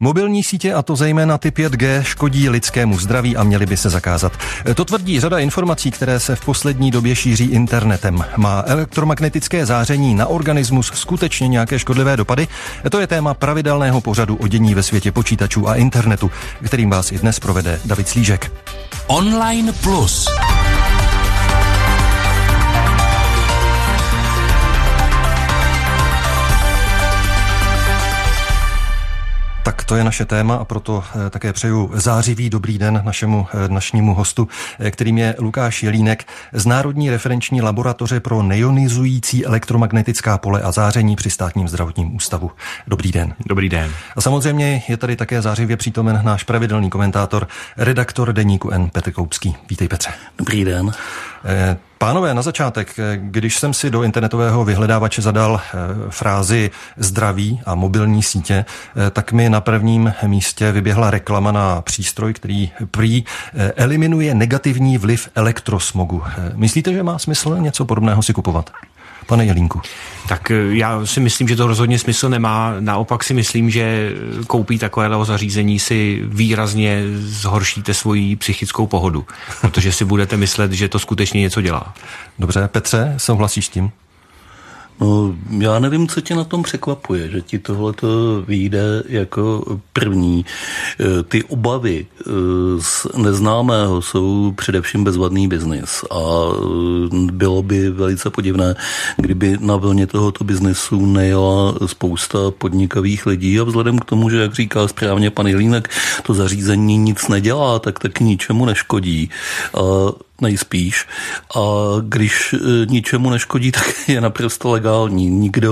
Mobilní sítě, a to zejména ty 5G, škodí lidskému zdraví a měly by se zakázat. To tvrdí řada informací, které se v poslední době šíří internetem. Má elektromagnetické záření na organismus skutečně nějaké škodlivé dopady? To je téma pravidelného pořadu o dění ve světě počítačů a internetu, kterým vás i dnes provede David Slížek. Online Plus. Tak to je naše téma a proto také přeju zářivý dobrý den našemu dnešnímu hostu, kterým je Lukáš Jelínek z Národní referenční laboratoře pro neionizující elektromagnetická pole a záření při Státním zdravotním ústavu. Dobrý den. Dobrý den. A samozřejmě je tady také zářivě přítomen náš pravidelný komentátor, redaktor deníku N Petr Koupský. Vítej, Petře. Dobrý den. Pánové, na začátek, když jsem si do internetového vyhledávače zadal frázi zdraví a mobilní sítě, tak mi na prvním místě vyběhla reklama na přístroj, který prý eliminuje negativní vliv elektrosmogu. Myslíte, že má smysl něco podobného si kupovat? Pane Jelínku. Tak já si myslím, že to rozhodně smysl nemá. Naopak si myslím, že koupí takového zařízení si výrazně zhoršíte svoji psychickou pohodu, protože si budete myslet, že to skutečně něco dělá. Dobře, Petře, souhlasíš s tím? No, já nevím, co tě na tom překvapuje, že ti tohleto vyjde jako první. Ty obavy z neznámého jsou především bezvadný biznis a bylo by velice podivné, kdyby na vlně tohoto biznesu nejela spousta podnikavých lidí a vzhledem k tomu, že, jak říká správně pan Jelínek, to zařízení nic nedělá, tak ničemu neškodí. Nejspíš. A když ničemu neškodí, tak je naprosto legální.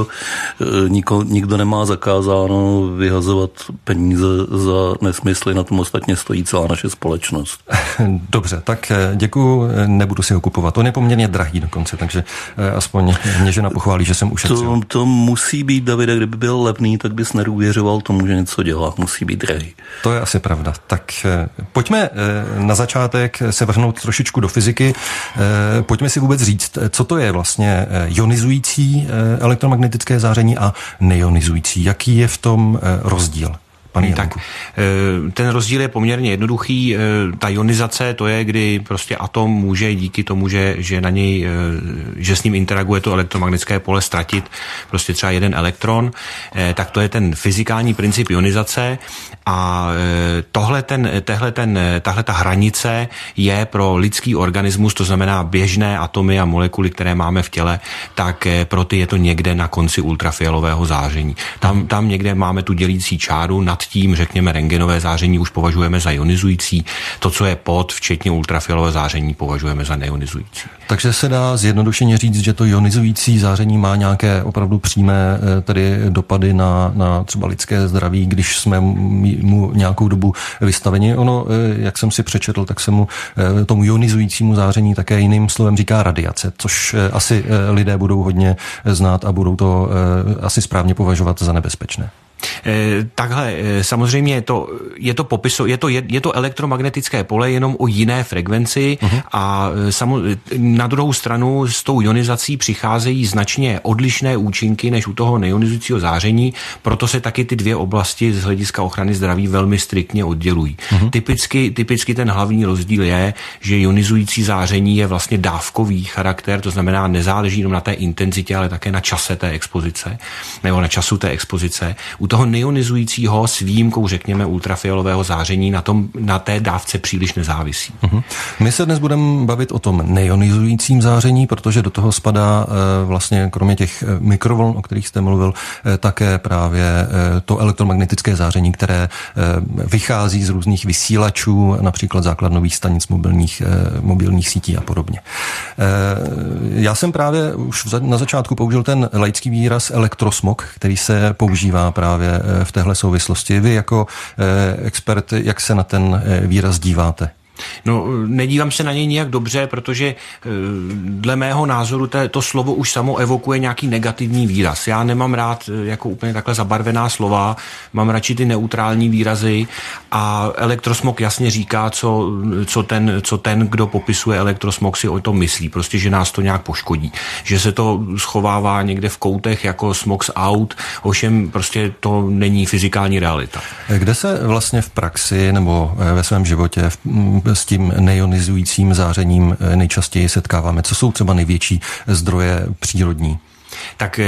Nikdo nemá zakázáno vyhazovat peníze za nesmysly, na tom ostatně stojí celá naše společnost. Dobře, tak děkuju, nebudu si ho kupovat. On je poměrně drahý dokonce, takže aspoň mě žena pochválí, že jsem ušetřil. To musí být, Davide, kdyby byl levný, tak bys nedůvěřoval tomu, že něco dělá. Musí být drahý. To je asi pravda. Tak pojďme na začátek se vrhnout trošičku do fyziky. Pojďme si vůbec říct, co to je vlastně ionizující elektromagnetické záření a neionizující. Jaký je v tom rozdíl? Tak, ten rozdíl je poměrně jednoduchý. Ta ionizace, to je, kdy prostě atom může díky tomu, že na něj, že s ním interaguje to elektromagnetické pole, ztratit prostě třeba jeden tak to je ten fyzikální princip ionizace a tahle ta hranice je pro lidský organismus, to znamená běžné atomy a molekuly, které máme v těle, tak pro ty je to někde na konci ultrafialového záření. Tam někde máme tu dělící čáru, nad tím, řekněme, rentgenové záření už považujeme za ionizující. To, co je pod, včetně ultrafialové záření, považujeme za neionizující. Takže se dá zjednodušeně říct, že to ionizující záření má nějaké opravdu přímé tedy dopady na třeba lidské zdraví, když jsme mu nějakou dobu vystaveni. Ono, jak jsem si přečetl, tak se mu tomu ionizujícímu záření také jiným slovem říká radiace, což asi lidé budou hodně znát a budou to asi správně považovat za nebezpečné. Takhle, samozřejmě je to elektromagnetické pole jenom o jiné frekvenci a na druhou stranu s tou ionizací přicházejí značně odlišné účinky než u toho neionizujícího záření, proto se taky ty dvě oblasti z hlediska ochrany zdraví velmi striktně oddělují. Typicky ten hlavní rozdíl je, že ionizující záření je vlastně dávkový charakter, to znamená nezáleží jenom na té intenzitě, ale také na čase té expozice, nebo na času té expozice. U toho neionizujícího s výjimkou, řekněme, ultrafialového záření na té dávce příliš nezávisí. My se dnes budeme bavit o tom neionizujícím záření, protože do toho spadá vlastně kromě těch mikrovln, o kterých jste mluvil, také právě to elektromagnetické záření, které vychází z různých vysílačů, například základnových stanic mobilních sítí a podobně. Já jsem právě už na začátku použil ten laický výraz elektrosmog, který se používá právě v téhle souvislosti. Vy jako expert, jak se na ten výraz díváte? No, nedívám se na něj nijak dobře, protože dle mého názoru to slovo už samo evokuje nějaký negativní výraz. Já nemám rád jako úplně takhle zabarvená slova, mám radši ty neutrální výrazy a elektrosmog jasně říká, co ten, kdo popisuje elektrosmog, si o tom myslí. Prostě, že nás to nějak poškodí. Že se to schovává někde v koutech jako smog z aut, ovšem prostě to není fyzikální realita. Kde se vlastně v praxi nebo ve svém životě s tím neionizujícím zářením nejčastěji setkáváme? Co jsou třeba největší zdroje přírodní? Tak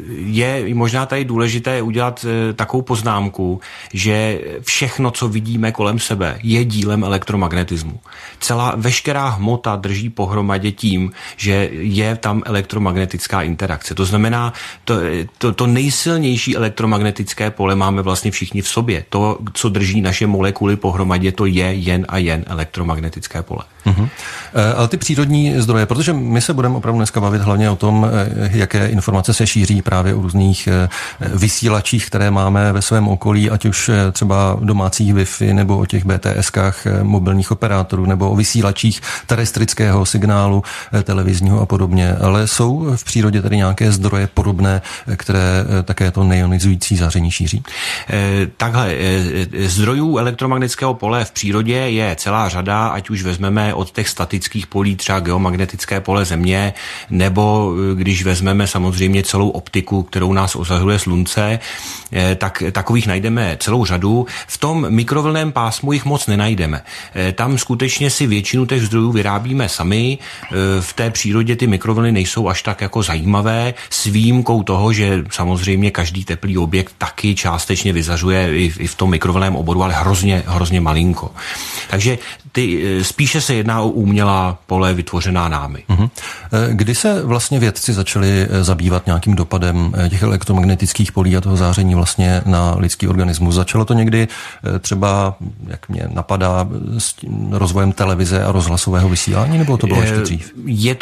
je možná tady důležité udělat takovou poznámku, že všechno, co vidíme kolem sebe, je dílem elektromagnetismu. Veškerá hmota drží pohromadě tím, že je tam elektromagnetická interakce. To znamená, to nejsilnější elektromagnetické pole máme vlastně všichni v sobě. To, co drží naše molekuly pohromadě, to je jen a jen elektromagnetické pole. Mhm. Ale ty přírodní zdroje, protože my se budeme opravdu dneska bavit hlavně o tom, jaké informace se šíří právě o různých vysílačích, které máme ve svém okolí, ať už třeba domácích Wi-Fi nebo o těch BTSkách mobilních operátorů nebo o vysílačích terestrického signálu televizního a podobně. Ale jsou v přírodě tedy nějaké zdroje podobné, které také to neionizující záření šíří? Takhle, zdrojů elektromagnetického pole v přírodě je celá řada, ať už vezmeme od těch statických polí třeba geomagnetické pole Země, nebo když vezmeme samozřejmě celou optiku, kterou nás ozahuje slunce, tak takových najdeme celou řadu. V tom mikrovlnném pásmu jich moc nenajdeme. Tam skutečně si většinu těch zdrojů vyrábíme sami. V té přírodě ty mikrovlny nejsou až tak jako zajímavé, s výjimkou toho, že samozřejmě každý teplý objekt taky částečně vyzařuje i v tom mikrovlnném oboru, ale hrozně malinko. Takže spíše se jedná o umělá pole vytvořená námi. Kdy se vlastně vědci začali zabývat nějakým dopadem těch elektromagnetických polí a toho záření vlastně na lidský organismus? Začalo to někdy třeba, jak mě napadá, s rozvojem televize a rozhlasového vysílání, nebo to bylo ještě dřív?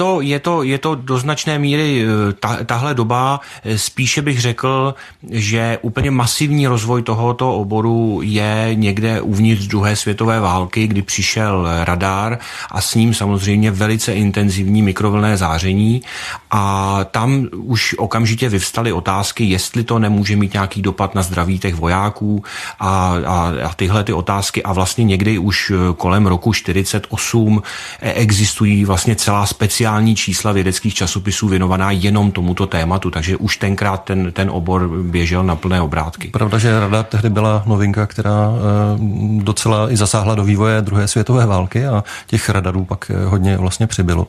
Je to do značné míry tahle doba, spíše bych řekl, že úplně masivní rozvoj tohoto oboru je někde uvnitř druhé světové války, kdy přišel radar a s ním samozřejmě velice intenzivní mikrovlnné záření a tam už okamžitě vyvstaly otázky, jestli to nemůže mít nějaký dopad na zdraví těch vojáků a tyhle ty otázky a vlastně někdy už kolem roku 48 existují vlastně celá speciální čísla vědeckých časopisů věnovaná jenom tomuto tématu, takže už tenkrát ten obor běžel na plné obrátky. Pravda, že radar tehdy byla novinka, která docela i zasáhla do vývoje druhé světové války a těch radarů pak hodně vlastně přibylo.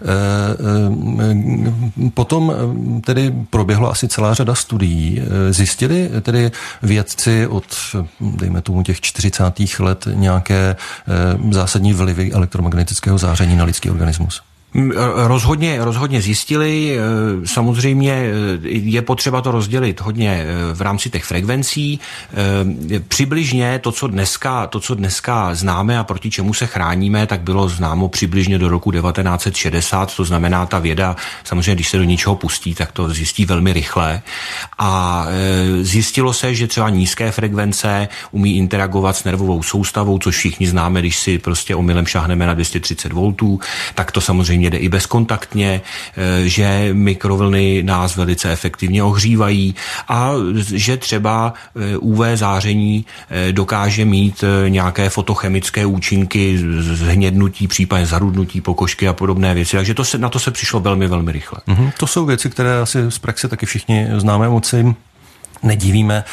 Potom tedy proběhla asi celá řada studií. Zjistili tedy vědci od, dejme tomu, těch 40. let nějaké zásadní vlivy elektromagnetického záření na lidský organismus? Rozhodně zjistili, samozřejmě je potřeba to rozdělit hodně v rámci těch frekvencí. Přibližně to, co dneska známe a proti čemu se chráníme, tak bylo známo přibližně do roku 1960, to znamená ta věda, samozřejmě když se do něčeho pustí, tak to zjistí velmi rychle a zjistilo se, že třeba nízké frekvence umí interagovat s nervovou soustavou, což všichni známe, když si prostě omylem šáhneme na 230 V, tak to samozřejmě jde i bezkontaktně, že mikrovlny nás velice efektivně ohřívají a že třeba UV záření dokáže mít nějaké fotochemické účinky, zhnědnutí, případně zarudnutí pokožky a podobné věci. Takže na to se přišlo velmi, velmi rychle. To jsou věci, které asi z praxe taky všichni známe moci. Nedivíme.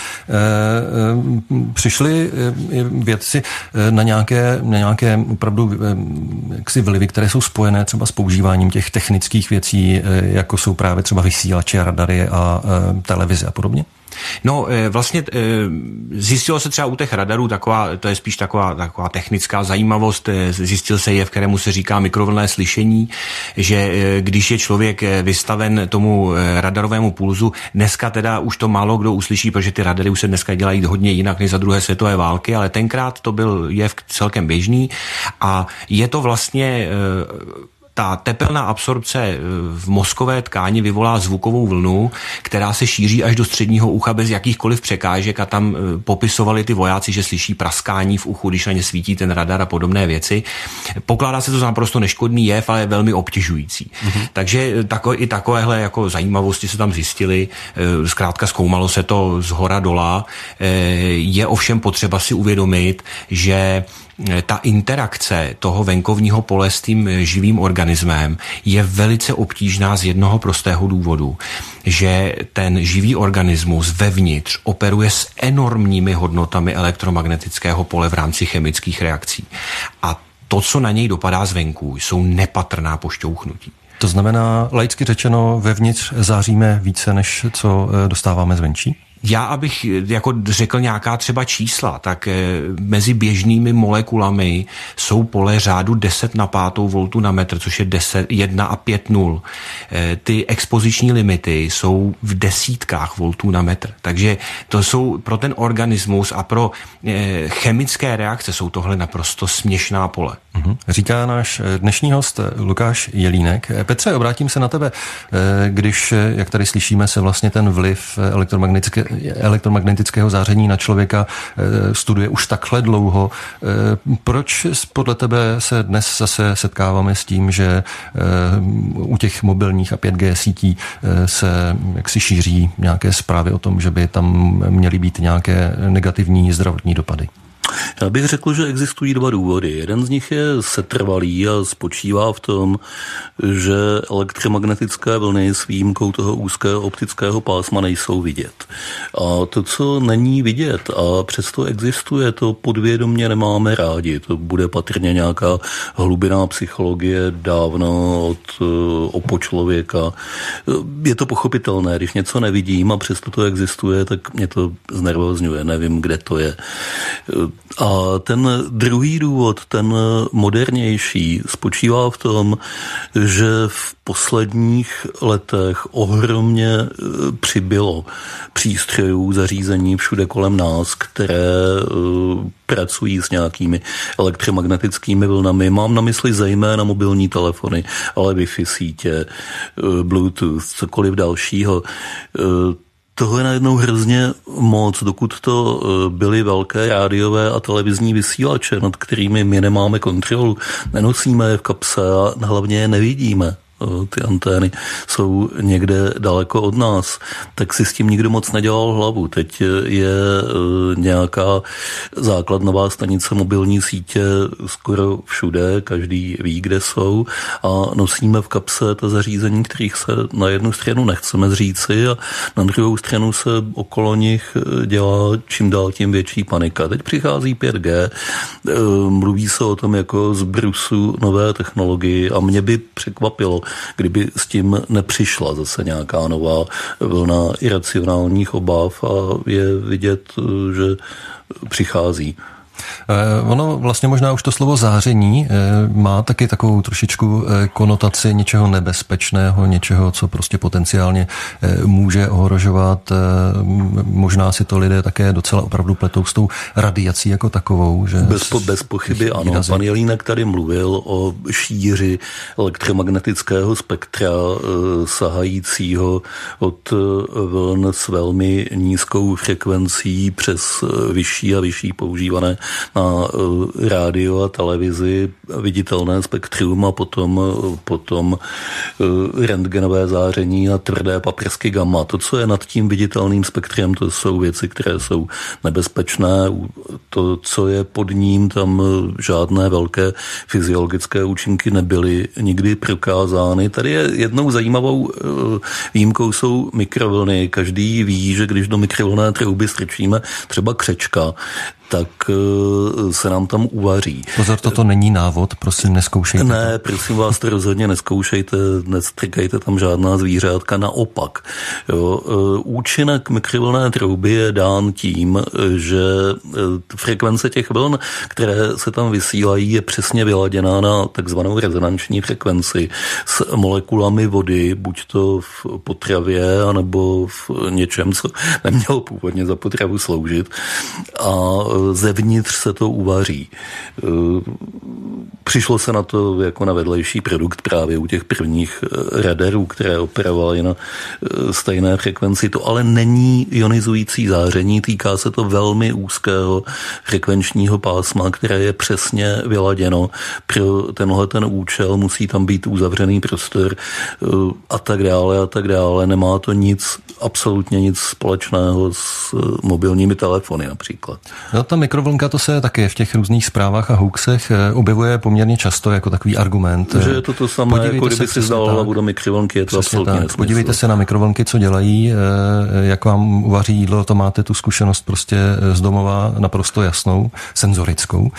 Přišli vědci na nějaké opravdu jaksi vlivy, které jsou spojené třeba s používáním těch technických věcí, jako jsou právě třeba vysílače, radary a televize a podobně? No, vlastně zjistilo se třeba u těch radarů, to je spíš taková technická zajímavost, zjistil se jev, kterému se říká mikrovlnné slyšení, že když je člověk vystaven tomu radarovému pulzu, dneska teda už to málo kdo uslyší, protože ty radary už se dneska dělají hodně jinak než za druhé světové války, ale tenkrát to byl jev celkem běžný a je to vlastně ta tepelná absorpce v mozkové tkáni vyvolá zvukovou vlnu, která se šíří až do středního ucha bez jakýchkoliv překážek a tam popisovali ty vojáci, že slyší praskání v uchu, když na ně svítí ten radar a podobné věci. Pokládá se to za naprosto neškodný jev, ale je velmi obtěžující. Takže i takovéhle jako zajímavosti se tam zjistily. Zkrátka zkoumalo se to z hora dola. Je ovšem potřeba si uvědomit, že ta interakce toho venkovního pole s tím živým organismem je velice obtížná z jednoho prostého důvodu, že ten živý organismus vevnitř operuje s enormními hodnotami elektromagnetického pole v rámci chemických reakcí. A to, co na něj dopadá zvenku, jsou nepatrná pošťouchnutí. To znamená, laicky řečeno, vevnitř záříme více, než co dostáváme zvenčí? Já, abych jako řekl nějaká třeba čísla, tak mezi běžnými molekulami jsou pole řádu 10 na 5 voltů na metr, což je 1 a 5 nul. Ty expoziční limity jsou v desítkách voltů na metr. Takže to jsou pro ten organismus a pro chemické reakce jsou tohle naprosto směšná pole. Říká náš dnešní host Lukáš Jelínek. Petře, obrátím se na tebe, když, jak tady slyšíme, se vlastně ten vliv elektromagnetického záření na člověka studuje už takhle dlouho. Proč podle tebe se dnes zase setkáváme s tím, že u těch mobilních a 5G sítí se jaksi šíří nějaké zprávy o tom, že by tam měly být nějaké negativní zdravotní dopady? Já bych řekl, že existují dva důvody. Jeden z nich je setrvalý a spočívá v tom, že elektromagnetické vlny s výjimkou toho úzkého optického pásma nejsou vidět. A to, co není vidět a přesto existuje, to podvědomě nemáme rádi. To bude patrně nějaká hlubiná psychologie dávno od opočlověka. Je to pochopitelné, když něco nevidím a přesto to existuje, tak mě to znervózňuje, nevím, kde to je. A ten druhý důvod, ten modernější, spočívá v tom, že v posledních letech ohromně přibylo přístrojů, zařízení všude kolem nás, které pracují s nějakými elektromagnetickými vlnami. Mám na mysli zejména mobilní telefony, ale Wi-Fi sítě, Bluetooth, cokoliv dalšího. Toho je najednou hrozně moc, dokud to byly velké rádiové a televizní vysílače, nad kterými my nemáme kontrolu, nenosíme je v kapse a hlavně je nevidíme. Ty antény jsou někde daleko od nás, tak si s tím nikdo moc nedělal hlavu. Teď je nějaká základnová stanice mobilní sítě skoro všude, každý ví, kde jsou a nosíme v kapse ta zařízení, kterých se na jednu stranu nechceme zříci a na druhou stranu se okolo nich dělá čím dál tím větší panika. Teď přichází 5G, mluví se o tom jako z brusu nové technologie a mě by překvapilo, kdyby s tím nepřišla zase nějaká nová vlna iracionálních obav a je vidět, že přichází. Ono vlastně možná už to slovo záření má taky takovou trošičku konotaci něčeho nebezpečného, něčeho, co prostě potenciálně může ohrožovat. Možná si to lidé také docela opravdu pletou s tou radiací jako takovou. Že bez pochyby ano. Pan Jelínek tady mluvil o šíři elektromagnetického spektra sahajícího od vln s velmi nízkou frekvencí přes vyšší a vyšší používané na rádio a televizi viditelné spektrum a potom rentgenové záření a tvrdé paprsky gamma. To, co je nad tím viditelným spektrem, to jsou věci, které jsou nebezpečné. To, co je pod ním, tam žádné velké fyziologické účinky nebyly nikdy prokázány. Tady je jednou zajímavou výjimkou jsou mikrovlny. Každý ví, že když do mikrovlnné trouby strčíme třeba křečka, tak se nám tam uvaří. Pozor, toto není návod, prosím, neskoušejte. Ne, prosím vás, to rozhodně neskoušejte, nestrkejte tam žádná zvířátka, naopak. Jo, účinek mikrovlnné trouby je dán tím, že frekvence těch vln, které se tam vysílají, je přesně vyladěná na takzvanou rezonanční frekvenci s molekulami vody, buď to v potravě, anebo v něčem, co nemělo původně za potravu sloužit. A zevnitř se to uvaří. Přišlo se na to jako na vedlejší produkt právě u těch prvních radarů, které operovaly na stejné frekvenci. To ale není ionizující záření, týká se to velmi úzkého frekvenčního pásma, které je přesně vyladěno pro tenhle ten účel, musí tam být uzavřený prostor a tak dále. Nemá to nic, absolutně nic společného s mobilními telefony například. No, ta mikrovlnka, to se taky v těch různých zprávách a hoaxech objevuje poměrně často jako takový argument. Že je to samé, jako kdyby si zdal hlavu do mikrovlnky, je to absolutně nesmysl. Podívejte se na mikrovlnky, co dělají, jak vám uvaří jídlo, to máte tu zkušenost prostě z domova naprosto jasnou, senzorickou.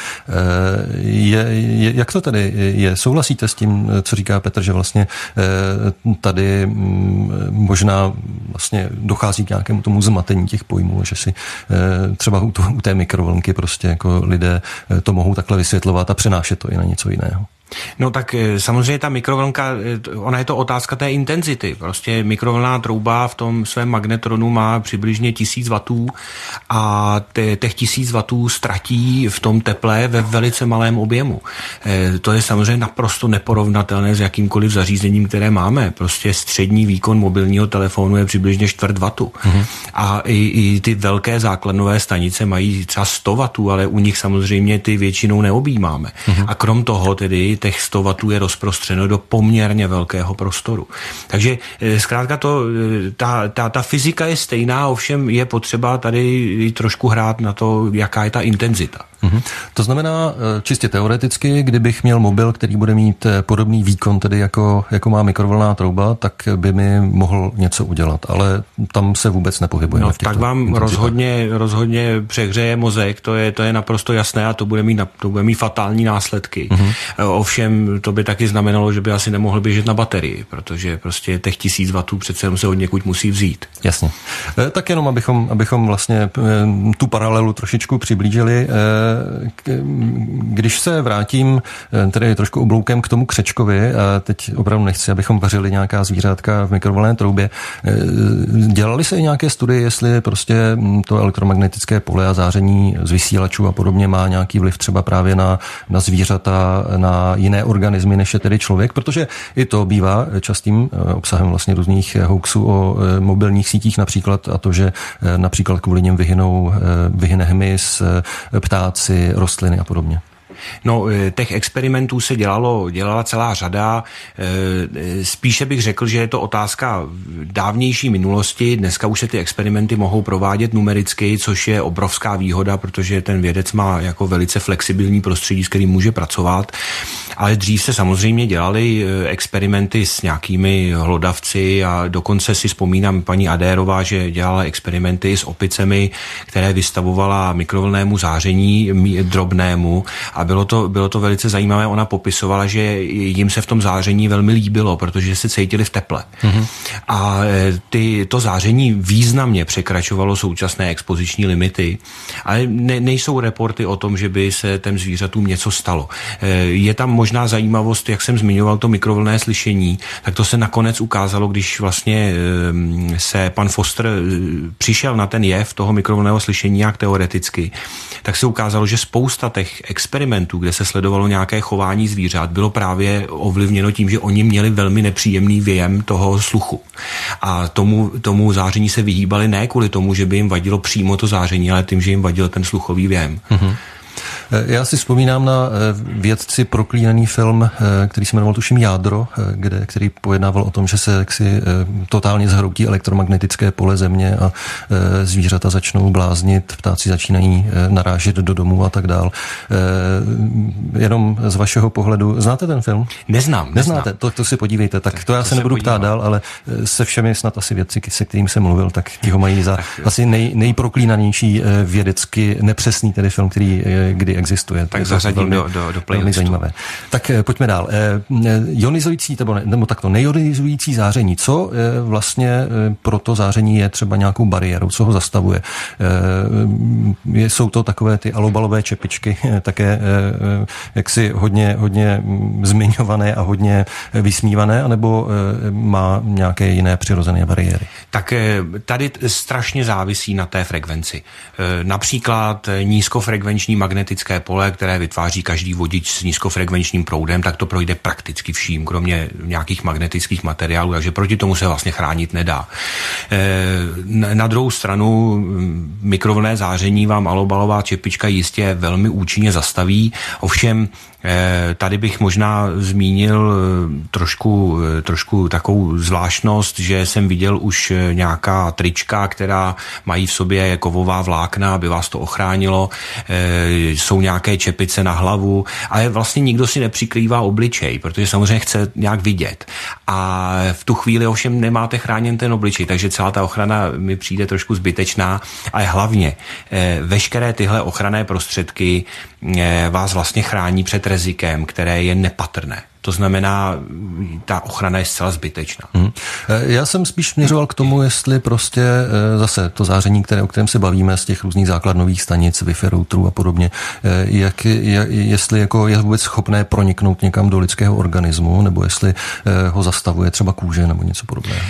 Jak to tedy je? Souhlasíte s tím, co říká Petr, že vlastně tady možná vlastně dochází k nějakému tomu zmatení těch pojmů, že si třeba u té mikrovlnky prostě jako lidé to mohou takhle vysvětlovat a přenášet to i na něco jiného? No tak samozřejmě ta mikrovlnka, ona je to otázka té intenzity. Prostě mikrovlnná trouba v tom svém magnetronu má přibližně 1000 W a těch 1000 W ztratí v tom teple ve velice malém objemu. To je samozřejmě naprosto neporovnatelné s jakýmkoliv zařízením, které máme. Prostě střední výkon mobilního telefonu je přibližně 4 W. A i ty velké základnové stanice mají třeba 100 W, ale u nich samozřejmě ty většinou neobjímáme. A krom toho tedy těch 100 W je rozprostřeno do poměrně velkého prostoru. Takže zkrátka ta fyzika je stejná, ovšem je potřeba tady trošku hrát na to, jaká je ta intenzita. To znamená, čistě teoreticky, kdybych měl mobil, který bude mít podobný výkon, tedy jako má mikrovlnná trouba, tak by mi mohl něco udělat, ale tam se vůbec nepohybujeme. No, tak vám rozhodně přehřeje mozek, to je naprosto jasné a to bude mít fatální následky. Ovšem to by taky znamenalo, že by asi nemohl běžet na baterii, protože prostě těch 1000 W přece jenom se od někud musí vzít. Jasně. Tak jenom abychom vlastně tu paralelu trošičku přiblížili. Když se vrátím tedy trošku obloukem k tomu křečkovi, a teď opravdu nechci, abychom vařili nějaká zvířátka v mikrovlnné troubě, dělali se i nějaké studie, jestli prostě to elektromagnetické pole a záření z vysílačů a podobně má nějaký vliv třeba právě na zvířata, na jiné organismy, než je tedy člověk, protože i to bývá častým obsahem vlastně různých hoaxů o mobilních sítích například a to, že například kvůli něm vyhyne hmyz, ptáci, rostliny a podobně. No, těch experimentů se dělala celá řada. Spíše bych řekl, že je to otázka dávnější minulosti. Dneska už se ty experimenty mohou provádět numericky, což je obrovská výhoda, protože ten vědec má jako velice flexibilní prostředí, s kterým může pracovat. Ale dřív se samozřejmě dělaly experimenty s nějakými hlodavci a dokonce si vzpomínám paní Adérová, že dělala experimenty s opicemi, které vystavovala mikrovlnnému záření drobnému a bylo to velice zajímavé. Ona popisovala, že jim se v tom záření velmi líbilo, protože se cítili v teple. A to záření významně překračovalo současné expoziční limity, ale nejsou reporty o tom, že by se těm zvířatům něco stalo. Je tam možná zajímavost, jak jsem zmiňoval to mikrovlnné slyšení, tak to se nakonec ukázalo, když vlastně se pan Foster přišel na ten jev toho mikrovlnného slyšení nějak teoreticky, tak se ukázalo, že spousta těch experimentů, kde se sledovalo nějaké chování zvířat, bylo právě ovlivněno tím, že oni měli velmi nepříjemný vějem toho sluchu. A tomu záření se vyhýbali ne kvůli tomu, že by jim vadilo přímo to záření, ale tím, že jim vadil ten sluchový věm. Já si vzpomínám na vědci proklínaný film, který se jmenoval tuším Jádro, který pojednával o tom, že se totálně zhroutí elektromagnetické pole Země a zvířata začnou bláznit, ptáci začínají narážet do domů a tak dál. Jenom z vašeho pohledu, znáte ten film? Neznáte? To si podívejte. Tak to já se nebudu ptát dál, ale se všemi snad asi vědci, se kterým jsem mluvil, tak ti ho mají za asi nejproklínanější vědecky nepřesný tedy film, který kdy existuje. Tak zařadím do playlistu. Velmi zajímavé. Tak pojďme dál. Ionizující, nebo takto neionizující záření. Co vlastně pro to záření je třeba nějakou bariérou? Co ho zastavuje? Jsou to takové ty alobalové čepičky, také jaksi hodně zmiňované a hodně vysmívané, anebo má nějaké jiné přirozené bariéry? Tak tady strašně závisí na té frekvenci. Například nízkofrekvenční magnetické pole, které vytváří každý vodič s nízkofrekvenčním proudem, tak to projde prakticky vším, kromě nějakých magnetických materiálů, takže proti tomu se vlastně chránit nedá. Na druhou stranu mikrovlnné záření vám alobalová čepička jistě velmi účinně zastaví, ovšem tady bych možná zmínil trošku takovou zvláštnost, že jsem viděl už nějaká trička, která mají v sobě kovová vlákna, aby vás to ochránilo, jsou nějaké čepice na hlavu, ale vlastně nikdo si nepřikrývá obličej, protože samozřejmě chce nějak vidět. A v tu chvíli ovšem nemáte chráněn ten obličej, takže celá ta ochrana mi přijde trošku zbytečná, ale hlavně veškeré tyhle ochranné prostředky vás vlastně chrání před rizikem, které je nepatrné. To znamená, ta ochrana je zcela zbytečná. Já jsem spíš směřoval k tomu, jestli prostě zase to záření, o kterém se bavíme z těch různých základnových stanic, Wi-Fi routerů a podobně, jestli jako je vůbec schopné proniknout někam do lidského organismu, nebo jestli ho zastavuje třeba kůže nebo něco podobného.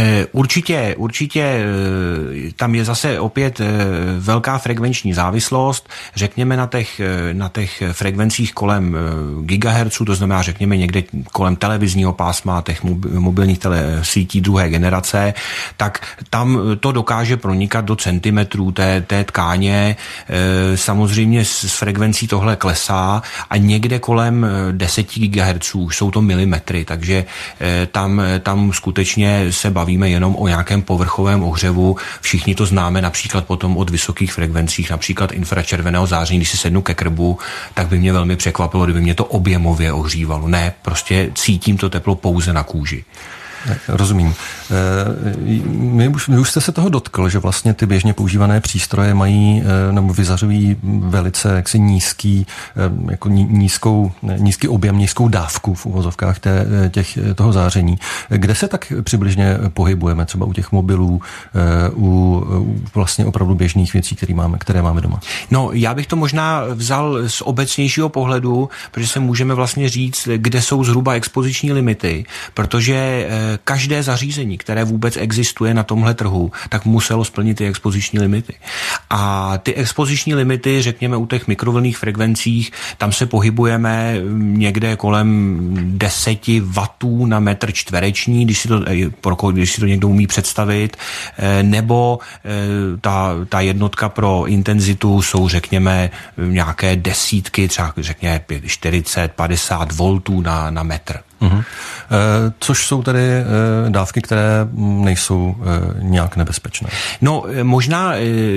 Určitě tam je zase opět velká frekvenční závislost, řekněme na těch frekvencích kolem gigahertzů, to znamená řekněme někde kolem televizního pásma, těch mobilních sítí druhé generace, tak tam to dokáže pronikat do centimetrů té tkáně. Samozřejmě s frekvencí tohle klesá a někde kolem 10 GHz jsou to milimetry, takže tam skutečně se bavíme jenom o nějakém povrchovém ohřevu. Všichni to známe například potom od vysokých frekvencích, například infračerveného záření. Když si sednu ke krbu, tak by mě velmi překvapilo, kdyby mě to objemově ohřívalo. Ne, prostě cítím to teplo pouze na kůži. Rozumím. Vy už jste se toho dotkl, že vlastně ty běžně používané přístroje mají nebo vyzařují velice jaksi nízký objem, nízkou dávku v uvozovkách toho záření. Kde se tak přibližně pohybujeme, třeba u těch mobilů, u vlastně opravdu běžných věcí, které máme doma? No, já bych to možná vzal z obecnějšího pohledu, protože se můžeme vlastně říct, kde jsou zhruba expoziční limity, protože každé zařízení, které vůbec existuje na tomhle trhu, tak muselo splnit ty expoziční limity. A ty expoziční limity, řekněme u těch mikrovlnných frekvencích, tam se pohybujeme někde kolem 10 W na metr čtvereční, když si to někdo umí představit, nebo ta jednotka pro intenzitu jsou, řekněme, nějaké desítky, třeba řekněme 40-50 voltů na metr. Uhum. Což jsou tedy dávky, které nejsou nějak nebezpečné. No, možná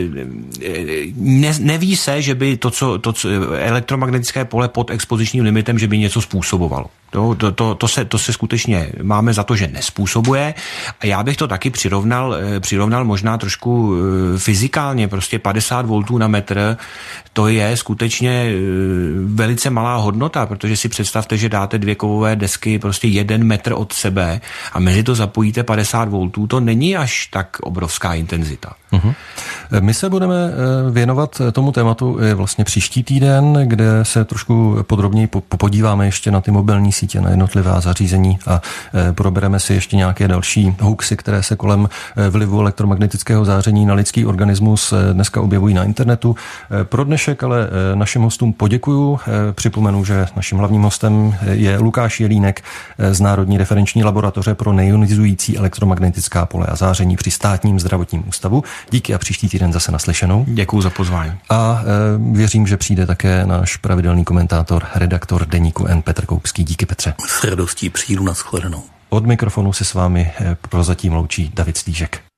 neví se, že by to, co elektromagnetické pole pod expozičním limitem, že by něco způsobovalo. To se skutečně máme za to, že nespůsobuje. A já bych to taky přirovnal možná trošku fyzikálně, prostě 50 voltů na metr, to je skutečně velice malá hodnota, protože si představte, že dáte 2 kovové desky prostě 1 metr od sebe a mezi to zapojíte 50 voltů, to není až tak obrovská intenzita. Uhum. My se budeme věnovat tomu tématu vlastně příští týden, kde se trošku podrobněji podíváme ještě na ty mobilní sítě, na jednotlivá zařízení a probereme si ještě nějaké další hoaxy, které se kolem vlivu elektromagnetického záření na lidský organismus dneska objevují na internetu. Pro dnešek ale našim hostům poděkuju. Připomenu, že naším hlavním hostem je Lukáš Jelínek z Národní referenční laboratoře pro neionizující elektromagnetická pole a záření při Státním zdravotním ústavu. Díky a příští týden zase naslyšenou. Děkuju za pozvání. A věřím, že přijde také náš pravidelný komentátor, redaktor Deníku N. Petr Koupský. Díky, Petře. S radostí přijdu, na shledanou. Od mikrofonu se s vámi prozatím loučí David Stýžek.